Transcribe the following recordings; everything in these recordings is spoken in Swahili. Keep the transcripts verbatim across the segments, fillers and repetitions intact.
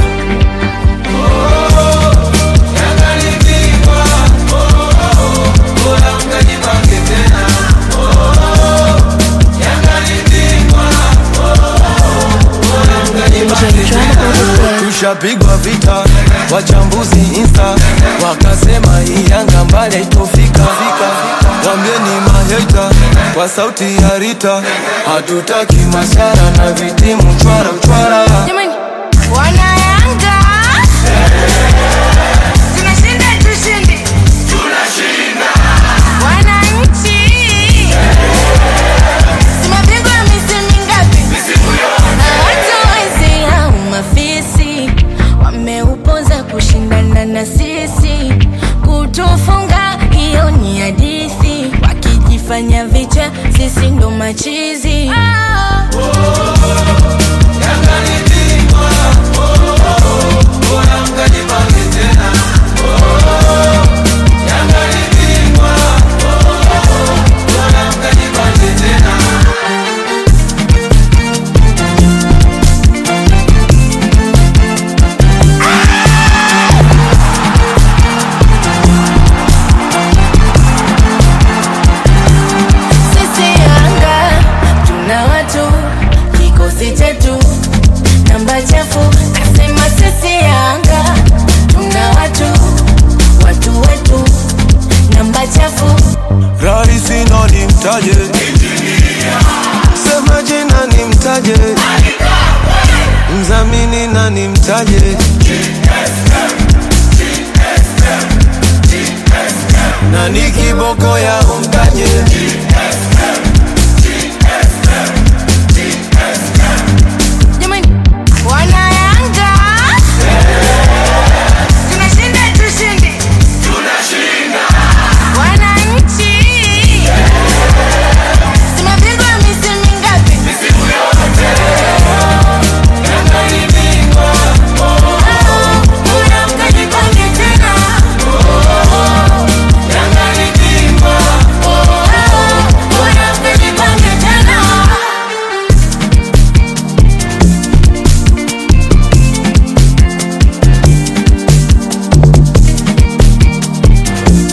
Tushapigwa vita, wachambuzi insta wakasema hii Yanga mbali haitofika. Wambieni mahater kwa sauti ya Rita, hatutaki mashara na vitimu chwara chwara. Jamani, wana Yanga tunashinda tushindi, tunashinda wananchi. Simapigwa misimu mingapi? Misimu yote. Watu wezi au mafisi wameupoza kushindana na sisi, kutufunga hiyo ni hadithi, wakijifanya vicha sisi ndo machizi. Oh, oh. Namba chafu, nasema sisi Yanga tuna watu, watu wetu. Namba chafu, Raisi nani mtaje, sema jina ni mtaje, mzamini nani mtaje, nani kiboko ya umtaje.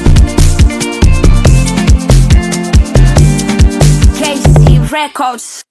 Records.